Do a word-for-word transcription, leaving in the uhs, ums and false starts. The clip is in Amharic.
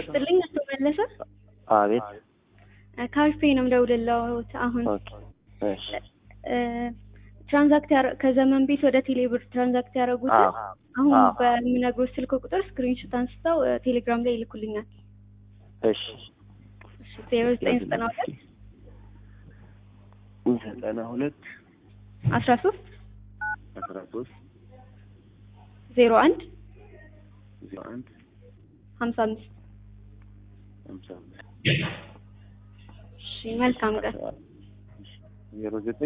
ይስጥልኝ አቶ መለሰ። አቤት። ካርፌ ነው ደውልልዎት አሁን። ኦኬ እሺ። ትራንዛክት ከዘመን ቤት ወደ ቴሌብር ትራንዛክት ያደረጉት አሁን በሚነግሩት ስልክ ቁጥር ስክሪንሾት አንስተው ቴሌግራም ላይ ይልኩልኛል። እሺ እሺ ዜሮ ዘጠኝ ዘጠና ሁለት ዘጠና ሁለት አስራ ሶስት አስራ ሶስት ዜሮ አንድ ዜሮ አንድ ሀምሳ አምስት ሀምሳ አምስት እሺ መልካም ቀን። ዜሮ ዘጠኝ